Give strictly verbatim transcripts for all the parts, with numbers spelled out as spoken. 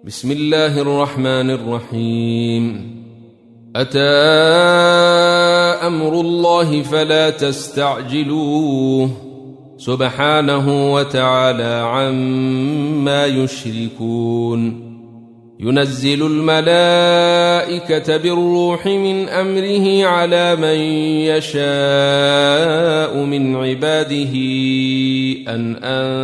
بسم الله الرحمن الرحيم. أتى أمر الله فلا تستعجلوه سبحانه وتعالى عما يشركون. ينزل الملائكة بالروح من أمره على من يشاء من عباده أن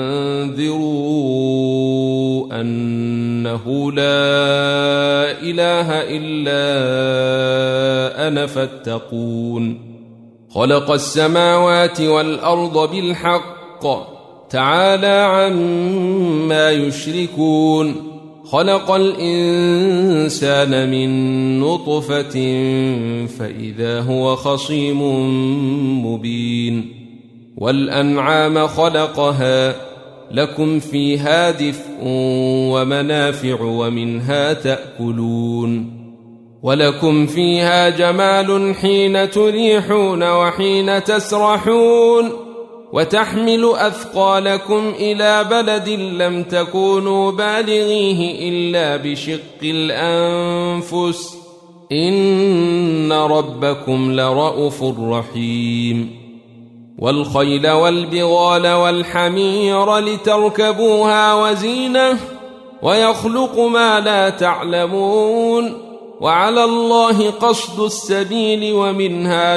أنذروا أنه لا إله إلا أنا فاتقون. خلق السماوات والأرض بالحق تعالى عما يشركون. خلق الإنسان من نطفة فإذا هو خصيم مبين. والأنعام خلقها لكم فيها دفء ومنافع ومنها تأكلون. ولكم فيها جمال حين تريحون وحين تسرحون. وتحمل أثقالكم إلى بلد لم تكونوا بالغيه إلا بشق الأنفس إن ربكم لرءوف رحيم. والخيل والبغال والحمير لتركبوها وزينة ويخلق ما لا تعلمون. وعلى الله قصد السبيل ومنها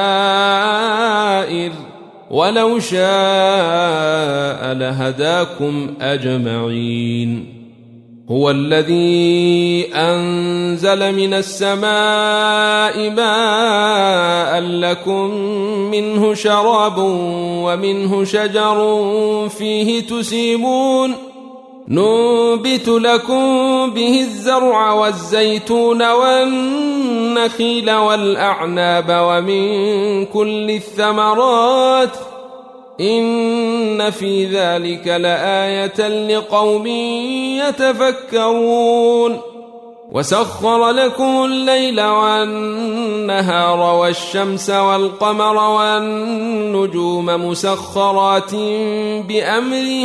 جائر ولو شاء لهداكم أجمعين. هو الذي أنزل من السماء ماء لكم منه شراب ومنه شجر فيه تسيمون. ننبت لكم به الزرع والزيتون والنخيل والأعناب ومن كل الثمرات إن في ذلك لآية لقوم يتفكرون. وسخر لكم الليل والنهار والشمس والقمر والنجوم مسخرات بأمره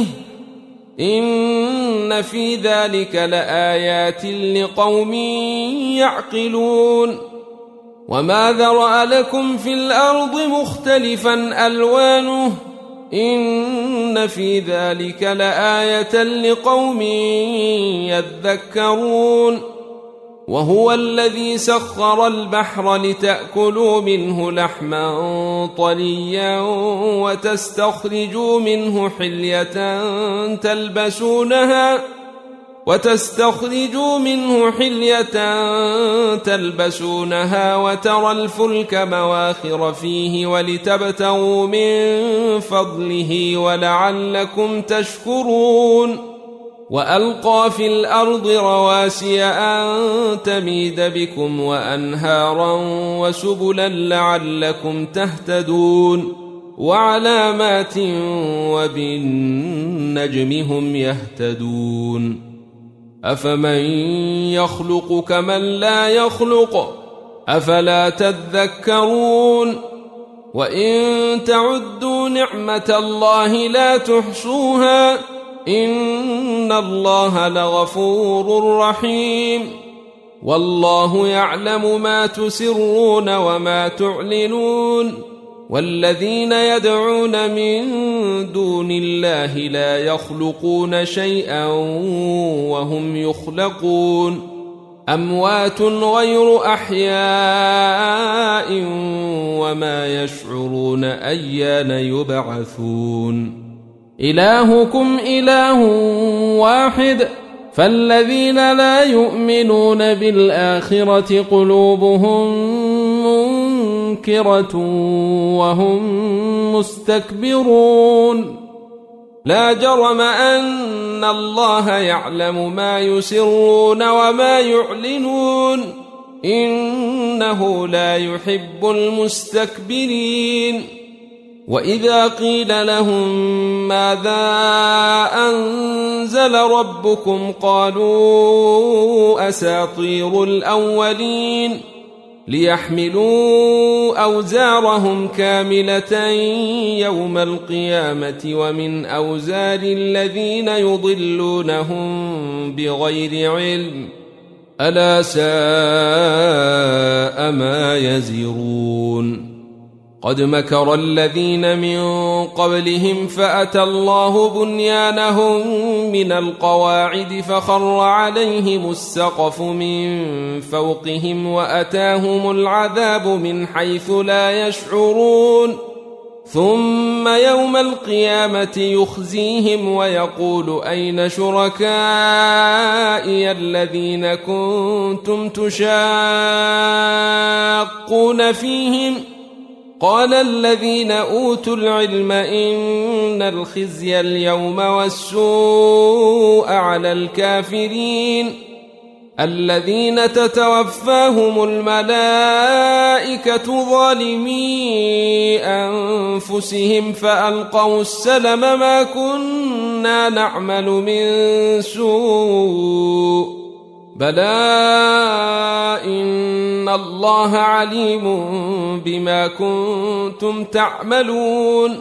إن في ذلك لآيات لقوم يعقلون. وما ذرأ لكم في الأرض مختلفا ألوانه إن في ذلك لآية لقوم يذكرون. وهو الذي سخر البحر لتأكلوا منه لحما طريا وتستخرجوا منه حلية تلبسونها وتستخرجوا منه حلية تلبسونها وترى الفلك مواخر فيه ولتبتغوا من فضله ولعلكم تشكرون. وألقى في الأرض رواسي أن تميد بكم وأنهارا وسبلا لعلكم تهتدون. وعلامات وبالنجم هم يهتدون. أفمن يخلق كمن لا يخلق أفلا تذكرون. وإن تعدوا نعمة الله لا تحصوها إن الله لغفور رحيم. والله يعلم ما تسرون وما تعلنون. والذين يدعون من دون الله لا يخلقون شيئا وهم يخلقون. أموات غير أحياء وما يشعرون أيان يبعثون. إلهكم إله واحد فالذين لا يؤمنون بالآخرة قلوبهم منكرة وهم مستكبرون. لا جرم أن الله يعلم ما يسرون وما يعلنون إنه لا يحب المستكبرين. وإذا قيل لهم ماذا أنزل ربكم قالوا أساطير الأولين ليحملوا أوزارهم كاملة يوم القيامة ومن أوزار الذين يضلونهم بغير علم ألا ساء ما يزرون قد مكر الذين من قبلهم فأتى الله بنيانهم من القواعد فخر عليهم السقف من فوقهم وأتاهم العذاب من حيث لا يشعرون ثم يوم القيامة يخزيهم ويقول أين شركائي الذين كنتم تشاقون فيهم قال الذين أوتوا العلم إن الخزي اليوم والسوء على الكافرين الذين تتوفاهم الملائكة ظالمي أنفسهم فألقوا السلم ما كنا نعمل من سوء بلى إن الله عليم بما كنتم تعملون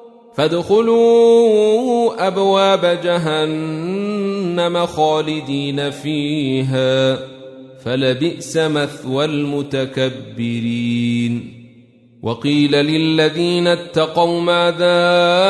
فادخلوا أبواب جهنم خالدين فيها فلبئس مثوى المتكبرين وقيل للذين اتقوا ماذا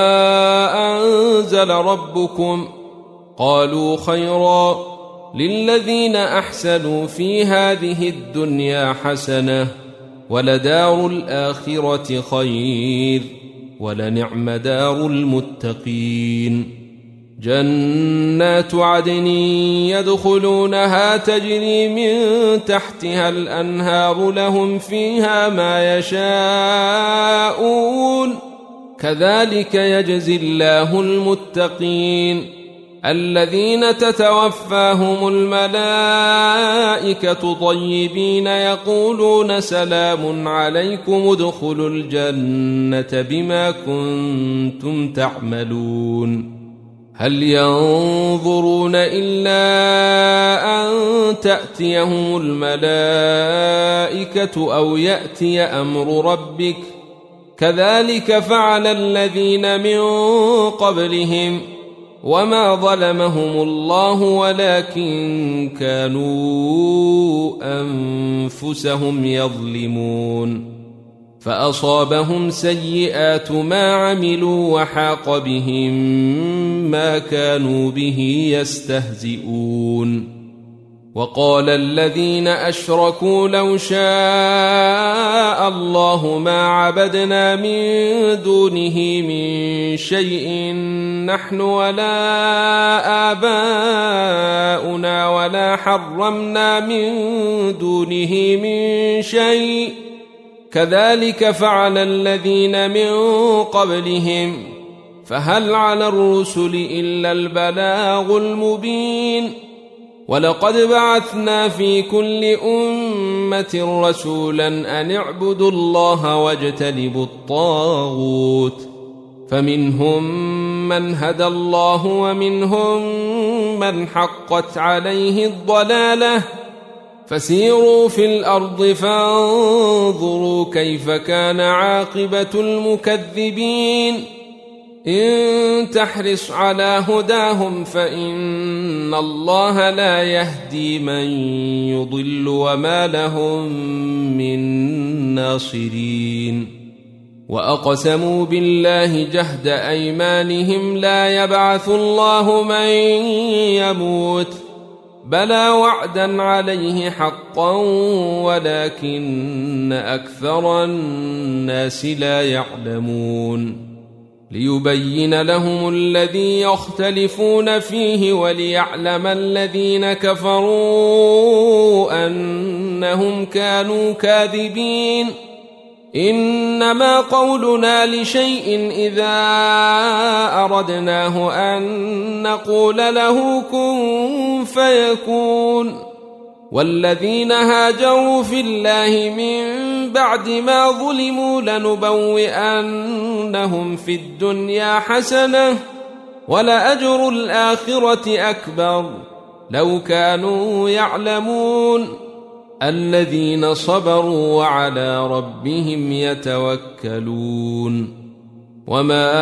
أنزل ربكم قالوا خيرا للذين أحسنوا في هذه الدنيا حسنة ولدار الآخرة خير ولنعم دار المتقين جنات عدن يدخلونها تجري من تحتها الأنهار لهم فيها ما يشاءون كذلك يجزي الله المتقين الذين تتوفاهم الملائكة طيبين يقولون سلام عليكم ادخلوا الجنة بما كنتم تعملون هل ينظرون إلا أن تأتيهم الملائكة أو يأتي أمر ربك كذلك فعل الذين من قبلهم وما ظلمهم الله ولكن كانوا أنفسهم يظلمون فأصابهم سيئات ما عملوا وحاق بهم ما كانوا به يستهزئون وقال الذين أشركوا لو شاء الله ما عبدنا من دونه من شيء نحن ولا آباؤنا ولا حرمنا من دونه من شيء كذلك فعل الذين من قبلهم فهل على الرسل إلا البلاغ المبين ولقد بعثنا في كل أمة رسولا أن اعبدوا الله واجتنبوا الطاغوت فمنهم من هدى الله ومنهم من حقت عليه الضلالة فسيروا في الأرض فانظروا كيف كان عاقبة المكذبين إن تحرص على هداهم فإن الله لا يهدي من يضل وما لهم من ناصرين وأقسموا بالله جهد أيمانهم لا يبعث الله من يموت بلى وعدا عليه حقا ولكن أكثر الناس لا يعلمون ليبين لهم الذي يختلفون فيه وليعلم الذين كفروا أنهم كانوا كاذبين إنما قولنا لشيء إذا أردناه أن نقول له كن فيكون والذين هاجروا في الله من بعد ما ظلموا لنبوئنهم في الدنيا حسنة ولأجر الآخرة أكبر لو كانوا يعلمون الذين صبروا وعلى ربهم يتوكلون وما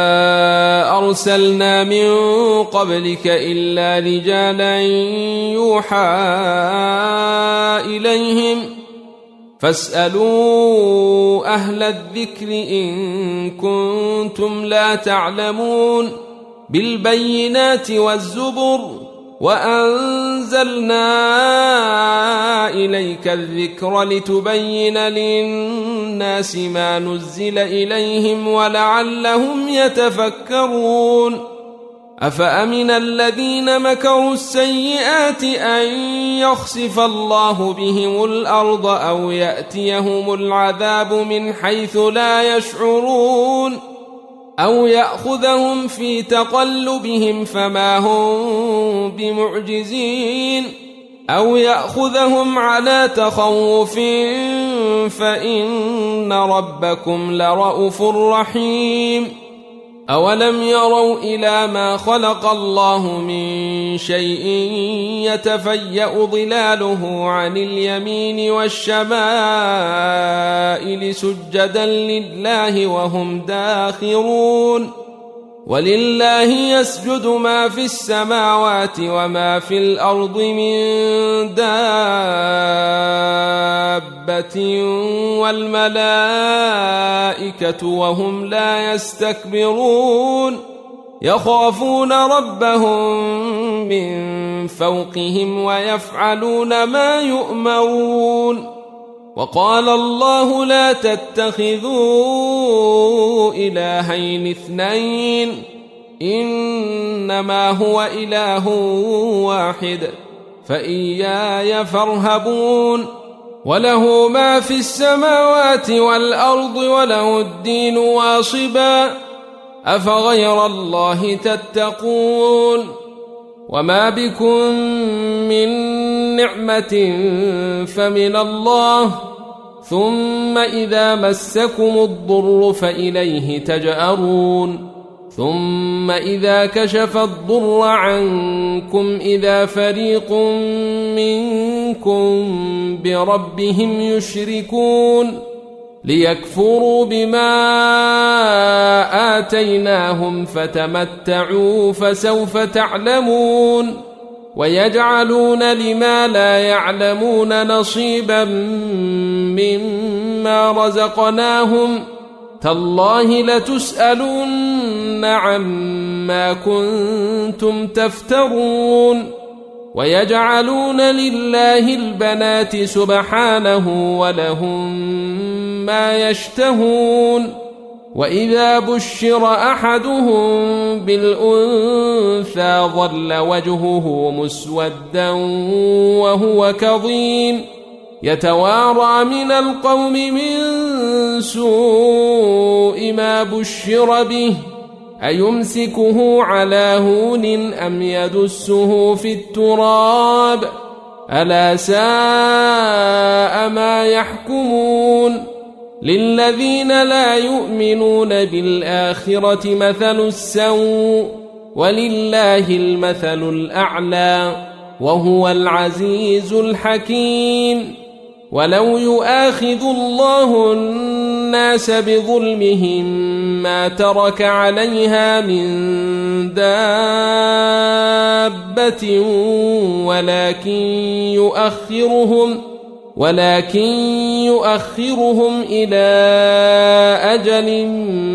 أرسلنا من قبلك إلا رجالا يوحى إليهم فاسألوا أهل الذكر إن كنتم لا تعلمون بالبينات والزبر وأنزلنا إليك الذكر لتبين للناس ما نزل إليهم ولعلهم يتفكرون أفأمن الذين مكروا السيئات أن يخسف الله بهم الأرض أو يأتيهم العذاب من حيث لا يشعرون أو يأخذهم في تقلبهم فما هم بمعجزين أو يأخذهم على تخوف فإن ربكم لرءوف رحيم أولم يروا إلى ما خلق الله من شيء يتفيأ ظلاله عن اليمين والشمائل سجدا لله وهم داخرون ولله يسجد ما في السماوات وما في الأرض من دابة والملائكة وهم لا يستكبرون يخافون ربهم من فوقهم ويفعلون ما يؤمرون وقال الله لا تتخذوا إلهين اثنين إنما هو إله واحد فإياي فارهبون وله ما في السماوات والأرض وله الدين واصبا أفغير الله تتقون وما بكم من نعمة فمن الله ثم إذا مسكم الضر فإليه تجأرون ثم إذا كشف الضر عنكم إذا فريق منكم بربهم يشركون ليكفروا بما آتيناهم فتمتعوا فسوف تعلمون ويجعلون لما لا يعلمون نصيبا مما رزقناهم تالله لتسألن عما كنتم تفترون ويجعلون لله البنات سبحانه ولهم ما يشتهون وإذا بشر أحدهم بالأنثى ظل وجهه مسودا وهو كظيم يتوارى من القوم من سوء ما بشر به أيمسكه على هون أم يدسه في التراب ألا ساء ما يحكمون للذين لا يؤمنون بالآخرة مثل السوء ولله المثل الأعلى وهو العزيز الحكيم ولو يؤاخذ الله الناس بظلمهم ما ترك عليها من دابة ولكن يؤخرهم ولكن يؤخرهم إلى أجل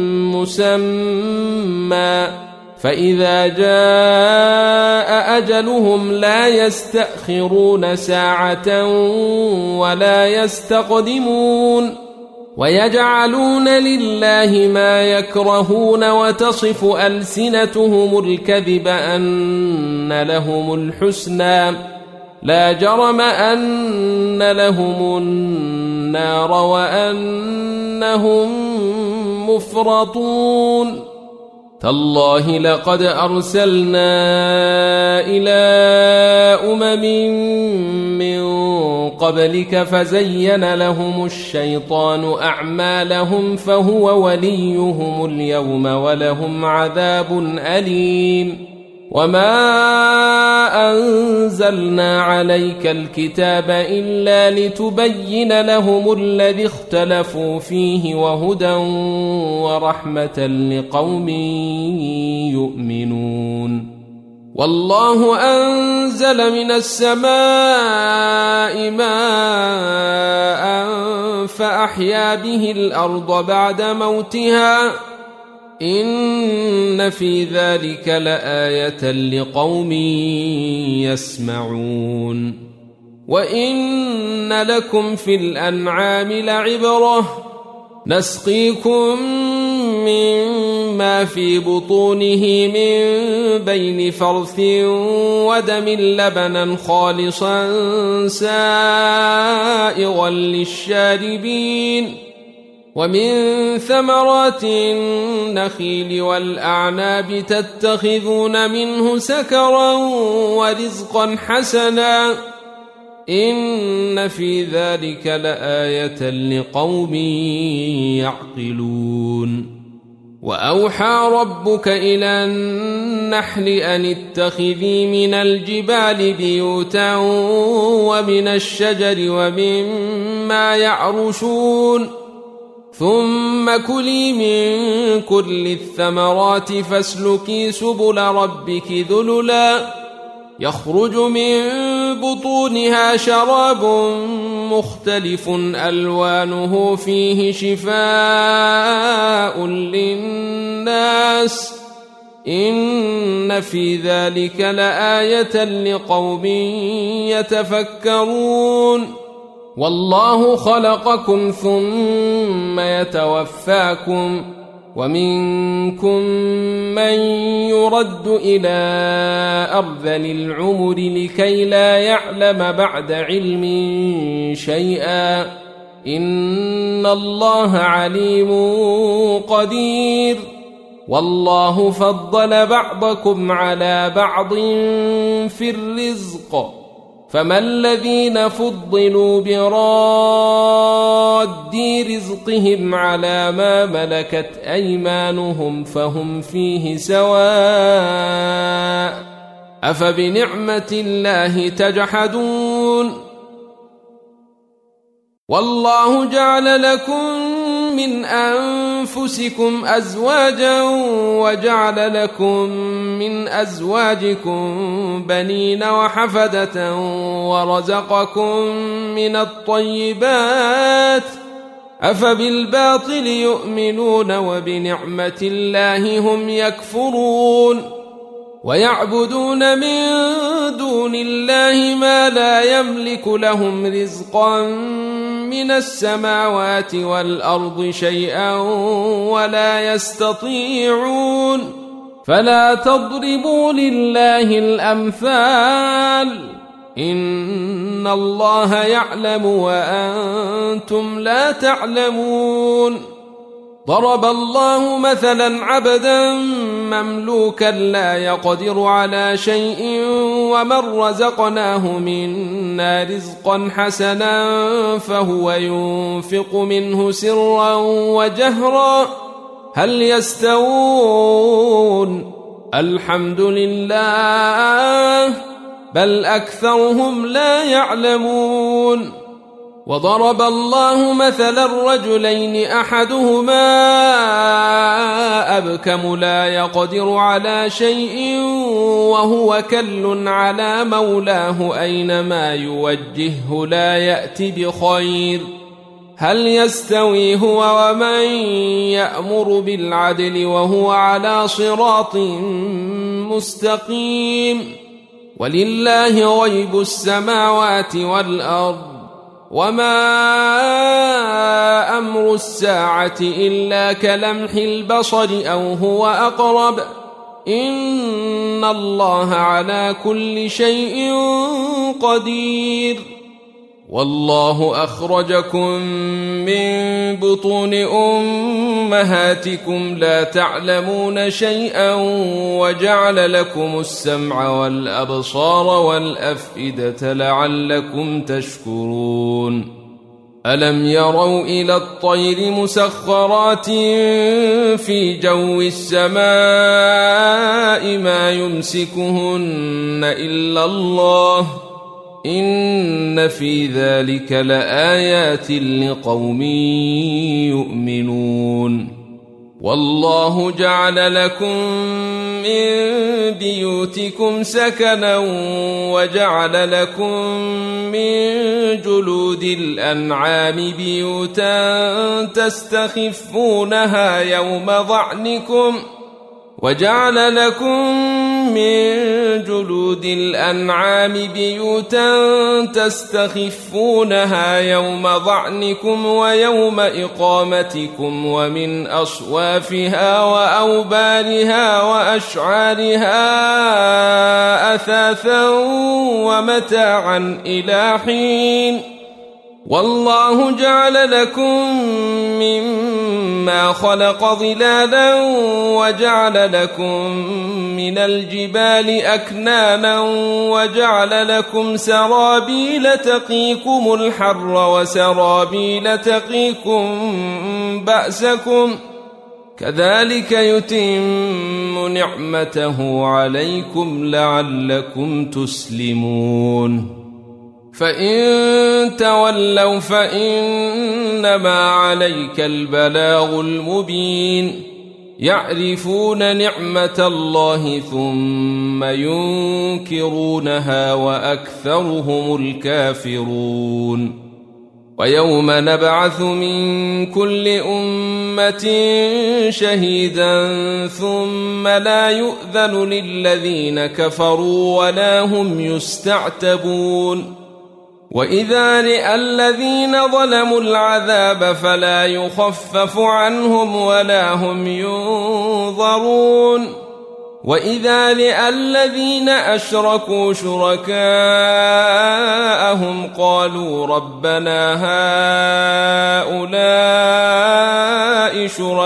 مسمى فإذا جاء أجلهم لا يستأخرون ساعة ولا يستقدمون ويجعلون لله ما يكرهون وتصف ألسنتهم الكذب أن لهم الحسنى لا جرم أن لهم النار وأنهم مفرطون تالله لقد أرسلنا إلى أمم من قبلك فزين لهم الشيطان أعمالهم فهو وليهم اليوم ولهم عذاب أليم وما أنزلنا عليك الكتاب إلا لتبين لهم الذي اختلفوا فيه وهدى ورحمة لقوم يؤمنون والله أنزل من السماء ماء فأحيا به الأرض بعد موتها إن في ذلك لآية لقوم يسمعون وإن لكم في الأنعام لعبرة نسقيكم مما في بطونه من بين فرث ودم لبنا خالصا سائغا للشاربين ومن ثمرات النخيل والأعناب تتخذون منه سكرا ورزقا حسنا إن في ذلك لآية لقوم يعقلون وأوحى ربك إلى النحل أن اتخذي من الجبال بيوتا ومن الشجر ومما يعرشون ثم كلي من كل الثمرات فاسلكي سبل ربك ذللا يخرج من بطونها شراب مختلف ألوانه فيه شفاء للناس إن في ذلك لآية لقوم يتفكرون والله خلقكم ثم يتوفاكم ومنكم من يرد إلى أرذل العمر لكي لا يعلم بعد علم شيئا إن الله عليم قدير والله فضل بعضكم على بعض في الرزق فما الذين فضلوا براد رزقهم على ما ملكت أيمانهم فهم فيه سواء أفبنعمة الله تجحدون والله جعل لكم من أنفسكم أزواجا وجعل لكم من أزواجكم بنين وحفدة ورزقكم من الطيبات أفبالباطل يؤمنون وبنعمة الله هم يكفرون ويعبدون من دون الله ما لا يملك لهم رزقا من السماوات والأرض شيئا ولا يستطيعون فلا تضربوا لله الأمثال إن الله يعلم وأنتم لا تعلمون ضرب الله مثلا عبدا مملوكا لا يقدر على شيء ومن رزقناه منا رزقا حسنا فهو ينفق منه سرا وجهرا هل يستوون الحمد لله بل أكثرهم لا يعلمون وضرب الله مثلا رجلين أحدهما أبكم لا يقدر على شيء وهو كل على مولاه أينما يوجهه لا يأتي بخير هل يستوي هو ومن يأمر بالعدل وهو على صراط مستقيم ولله غيب السماوات والأرض وما أمر الساعة إلا كلمح البصر أو هو أقرب إن الله على كل شيء قدير والله أخرجكم من بطون أمهاتكم لا تعلمون شيئا وجعل لكم السمع والأبصار والأفئدة لعلكم تشكرون ألم يروا إلى الطير مسخرات في جو السماء ما يمسكهن إلا الله إن في ذلك لآيات لقوم يؤمنون والله جعل لكم من بيوتكم سكنا وجعل لكم من جلود الأنعام بيوتا تستخفونها يوم ظعنكم وجعل لكم من جلود الأنعام بيوتا تستخفونها يوم ظعنكم ويوم إقامتكم ومن أصوافها وأوبارها وأشعارها أثاثا ومتاعا إلى حين والله جعل لكم مما خلق ظلالا وجعل لكم من الجبال أكنانا وجعل لكم سرابيل تقيكم الحر وسرابيل تقيكم بأسكم كذلك يتم نعمته عليكم لعلكم تسلمون فإن تولوا فإنما عليك البلاغ المبين يعرفون نعمة الله ثم ينكرونها وأكثرهم الكافرون ويوم نبعث من كل أمة شهيدا ثم لا يؤذن للذين كفروا ولا هم يستعتبون وإذا رأى الذين ظلموا العذاب فلا يخفف عنهم ولا هم ينظرون وإذا رأى الذين أشركوا شركاءهم قالوا ربنا هؤلاء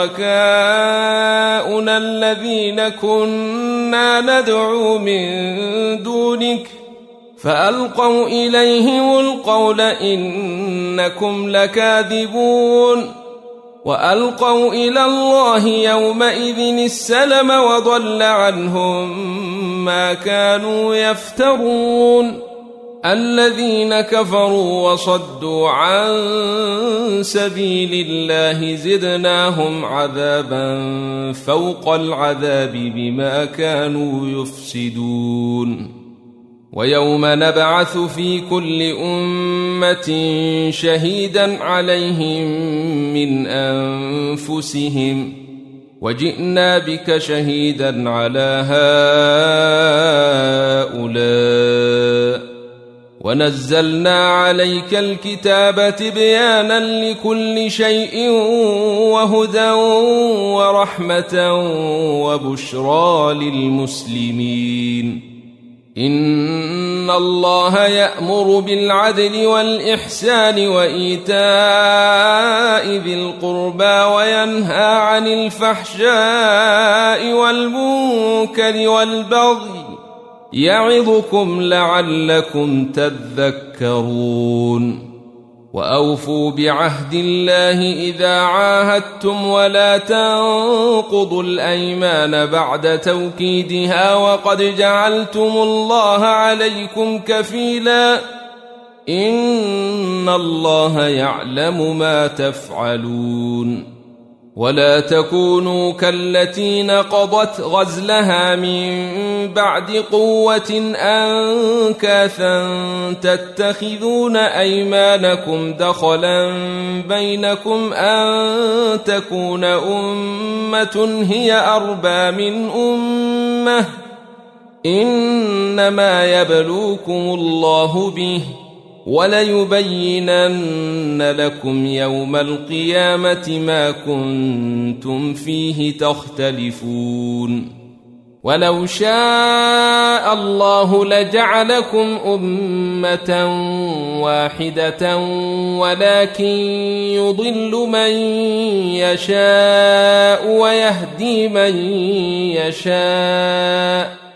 شركاؤنا الذين كنا ندعو من دونك فألقوا إليهم القول إنكم لكاذبون وألقوا إلى الله يومئذ السلم وضل عنهم ما كانوا يفترون الذين كفروا وصدوا عن سبيل الله زدناهم عذابا فوق العذاب بما كانوا يفسدون ويوم نبعث في كل أمة شهيدا عليهم من أنفسهم وجئنا بك شهيدا على هؤلاء ونزلنا عليك الكتاب تبيانا لكل شيء وهدى ورحمة وبشرى للمسلمين إن الله يأمر بالعدل والإحسان وإيتاء ذي القربى وينهى عن الفحشاء والمنكر والبغي يعظكم لعلكم تذكرون وأوفوا بعهد الله إذا عاهدتم ولا تنقضوا الأيمان بعد توكيدها وقد جعلتم الله عليكم كفيلا إن الله يعلم ما تفعلون ولا تكونوا كالتي نقضت غزلها من بعد قوة أنكاثا تتخذون أيمانكم دخلا بينكم أن تكون أمة هي أربى من أمة إنما يبلوكم الله به وليبينن لكم يوم القيامة ما كنتم فيه تختلفون ولو شاء الله لجعلكم أمة واحدة ولكن يضل من يشاء ويهدي من يشاء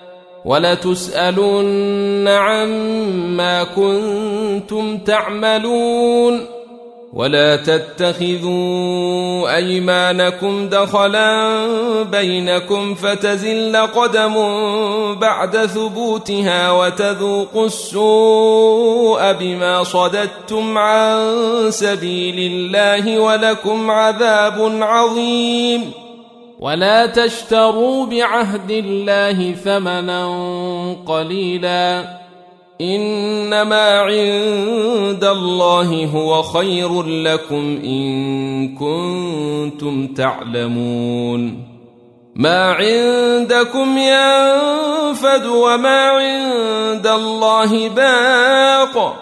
ولتسألن عما كنتم تعملون ولا تتخذوا أيمانكم دخلا بينكم فتزل قدم بعد ثبوتها وتذوقوا السوء بما صددتم عن سبيل الله ولكم عذاب عظيم. ولا تشتروا بعهد الله ثمنا قليلا إنما عند الله هو خير لكم إن كنتم تعلمون. ما عندكم ينفد وما عند الله باق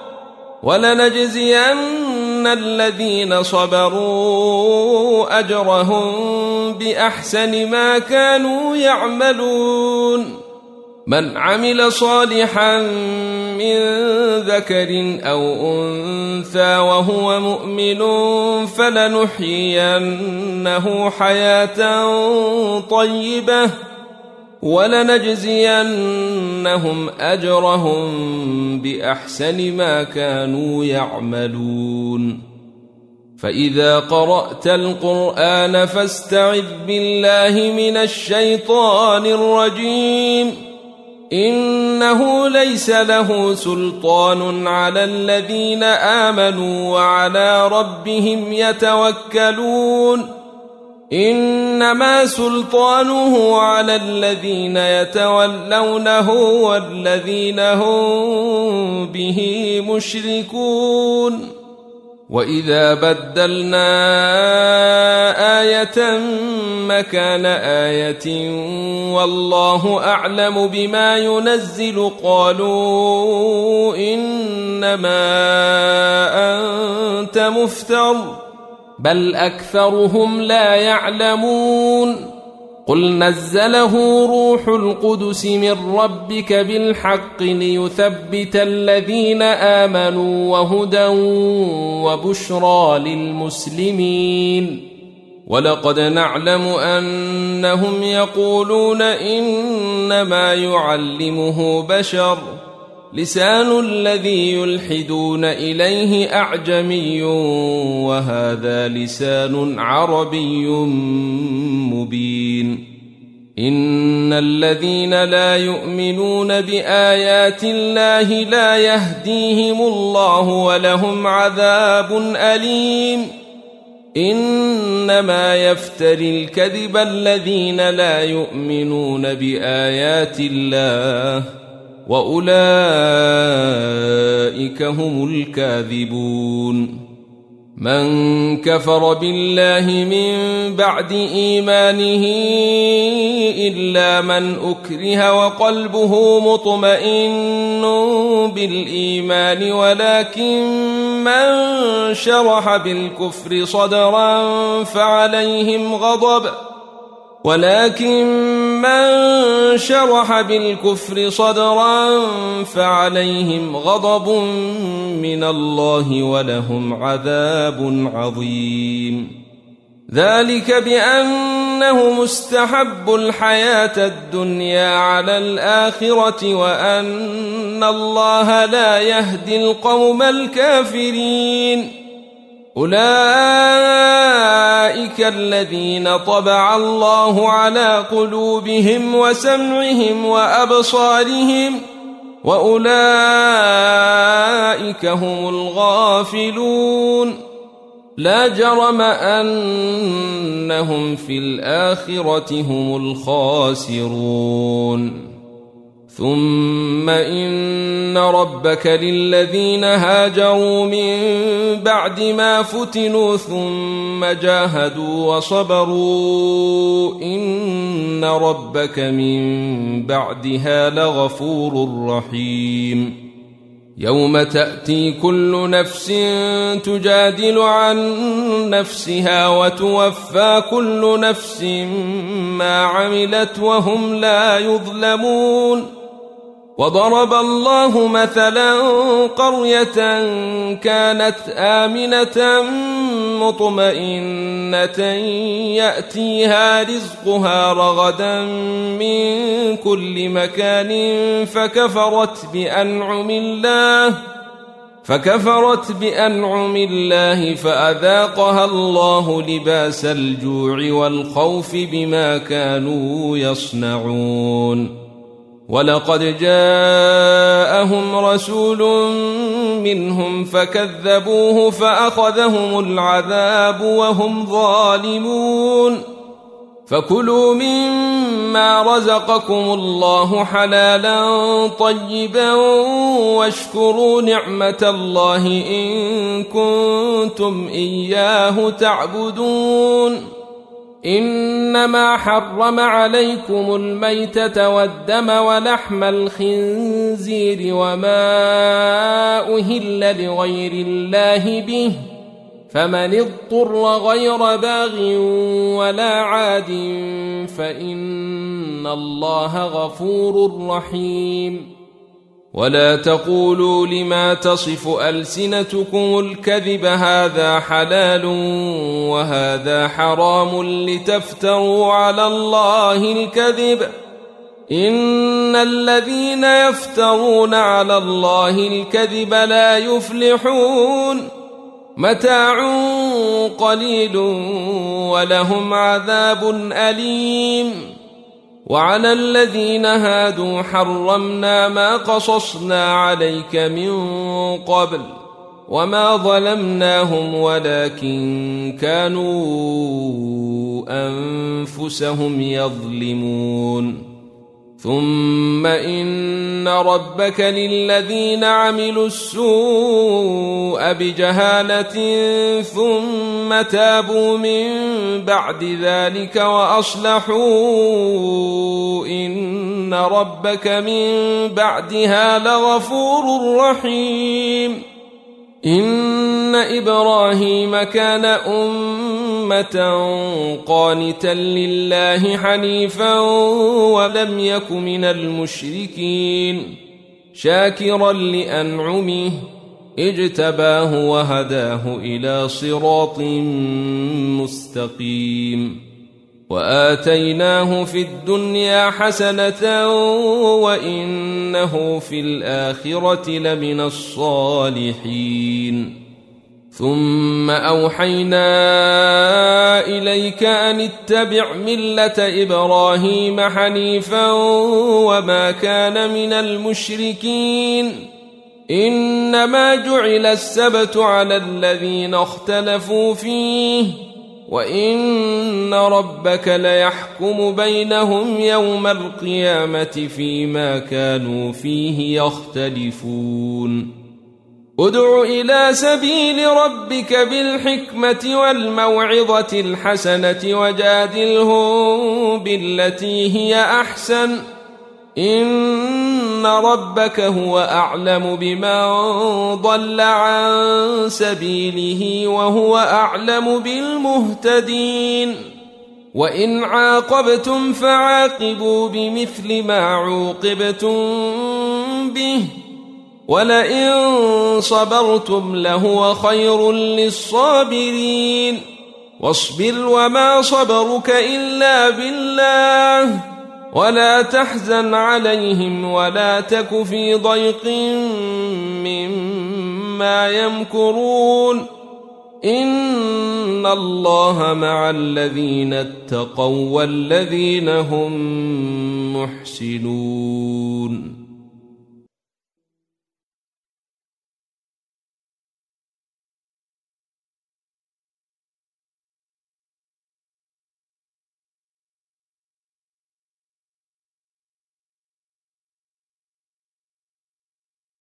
ولنجزين الذين صبروا أجرهم بأحسن ما كانوا يعملون. من عمل صالحا من ذكر أو أنثى وهو مؤمن فلنحيينه حياة طيبة ولنجزينهم أجرهم بأحسن ما كانوا يعملون. فإذا قرأت القرآن فاستعذ بالله من الشيطان الرجيم إنه ليس له سلطان على الذين آمنوا وعلى ربهم يتوكلون. إنما سلطانه على الذين يتولونه والذين هم به مشركون. وإذا بدلنا آية مكان آية والله أعلم بما ينزل قالوا إنما أنت مفتر بل أكثرهم لا يعلمون. قل نزله روح القدس من ربك بالحق ليثبت الذين آمنوا وهدى وبشرى للمسلمين. ولقد نعلم أنهم يقولون إنما يعلمه بشر لسان الذي يلحدون إليه أعجمي وهذا لسان عربي مبين. إن الذين لا يؤمنون بآيات الله لا يهديهم الله ولهم عذاب أليم. إنما يفتري الكذب الذين لا يؤمنون بآيات الله وأولئك هم الكاذبون. من كفر بالله من بعد إيمانه إلا من أكره وقلبه مطمئن بالإيمان ولكن من شرح بالكفر صدرا فعليهم غضب ولكن من شرح بالكفر صدرا فعليهم غضب من الله ولهم عذاب عظيم. ذلك بأنه مستحب الحياة الدنيا على الآخرة وأن الله لا يهدي القوم الكافرين. أولئك الذين طبع الله على قلوبهم وسمعهم وأبصارهم وأولئك هم الغافلون. لا جرم أنهم في الآخرة هم الخاسرون. ثم إن ربك للذين هاجروا من بعد ما فتنوا ثم جاهدوا وصبروا إن ربك من بعدها لغفور رحيم. يوم تأتي كل نفس تجادل عن نفسها وتوفى كل نفس ما عملت وهم لا يظلمون. وضرب الله مثلا قرية كانت آمنة مطمئنة يأتيها رزقها رغدا من كل مكان فكفرت بأنعم الله فكفرت بأنعم الله فأذاقها الله لباس الجوع والخوف بما كانوا يصنعون ولقد جاءهم رسول منهم فكذبوه فأخذهم العذاب وهم ظالمون فكلوا مما رزقكم الله حلالا طيبا واشكروا نعمة الله إن كنتم إياه تعبدون إنما حرم عليكم الميتة والدم ولحم الخنزير وما أهل لغير الله به فمن اضطر غير باغ ولا عاد فإن الله غفور رحيم ولا تقولوا لما تصف ألسنتكم الكذب هذا حلال وهذا حرام لتفتروا على الله الكذب إن الذين يفترون على الله الكذب لا يفلحون متاع قليل ولهم عذاب أليم وعلى الذين هادوا حرمنا ما قصصنا عليك من قبل وما ظلمناهم ولكن كانوا أنفسهم يظلمون ثم إن ربك للذين عملوا السوء بجهالة ثم تابوا من بعد ذلك وأصلحوا إن ربك من بعدها لغفور رحيم إن إبراهيم كان أمة قانتا لله حنيفا ولم يك من المشركين شاكرا لأنعمه اجتباه وهداه إلى صراط مستقيم وآتيناه في الدنيا حسنة وإنه في الآخرة لمن الصالحين ثم أوحينا إليك أن اتبع ملة إبراهيم حنيفا وما كان من المشركين إنما جعل السبت على الذين اختلفوا فيه وإن ربك ليحكم بينهم يوم القيامة فيما كانوا فيه يختلفون ادع إلى سبيل ربك بالحكمة والموعظة الحسنة وجادلهم بالتي هي أحسن إن ربك هو أعلم بمن ضل عن سبيله وهو أعلم بالمهتدين وإن عاقبتم فعاقبوا بمثل ما عوقبتم به ولئن صبرتم لهو خير للصابرين واصبر وما صبرك إلا بالله ولا تحزن عليهم ولا تك في ضيق مما يمكرون إن الله مع الذين اتقوا والذين هم محسنون